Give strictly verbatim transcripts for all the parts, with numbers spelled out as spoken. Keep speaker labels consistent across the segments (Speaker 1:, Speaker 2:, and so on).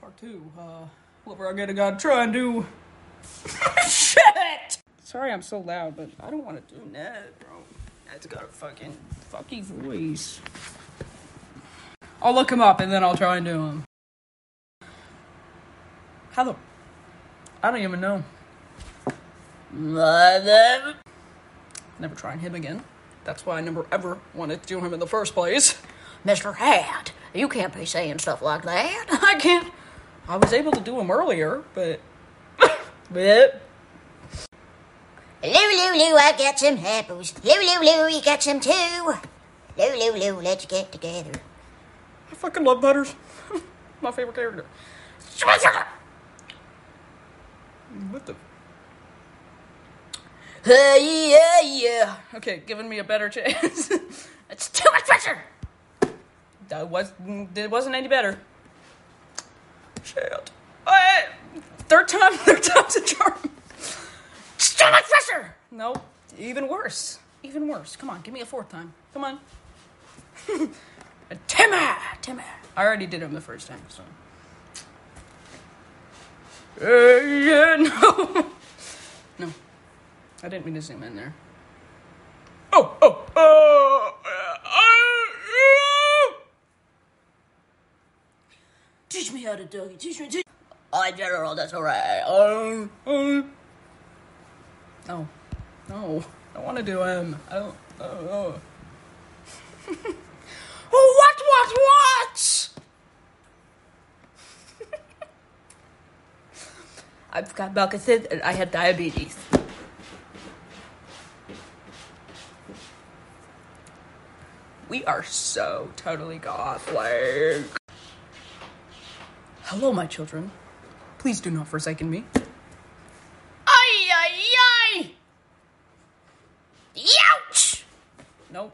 Speaker 1: part two. Uh, whatever I gotta gotta try and do. Shit! Sorry I'm so loud, but I don't want to do that, bro. That's got a fucking fucky voice. I'll look him up and then I'll try and do him. How the... I don't even know. Mother... Never trying him again. That's why I never ever wanted to do him in the first place. Mister Hat, you can't be saying stuff like that. I can't. I was able to do him earlier, but... but...
Speaker 2: Lou, Lou, Lou, I got some apples. Lou, Lou, Lou, you got some too. Lou, Lou, Lou, let's get together.
Speaker 1: I fucking love Butters. My favorite character. What the... Hey, yeah, yeah. Okay, giving me a better chance. It's too much pressure. That was, it wasn't any better. Shit. Uh, third time, third time's a charm. It's too much pressure. No, even worse. Even worse. Come on, give me a fourth time. Come on. Timmy, Timmy. I already did him the first time, so. Uh, yeah, no. No. I didn't mean to zoom in there. Oh, oh, oh. Uh, uh, uh. Teach me how to do it. Teach me. Teach. I general, that's alright. Um, um. No. No. I don't want to do him. I don't. I don't know. What, what, what? I've got Belkacid and I had diabetes. We are so totally goth, like. Hello, my children. Please do not forsaken me. Ay, ay, ay! Youch! Nope.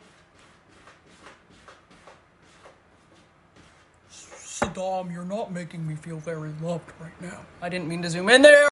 Speaker 1: Saddam, you're not making me feel very loved right now. I didn't mean to zoom in there.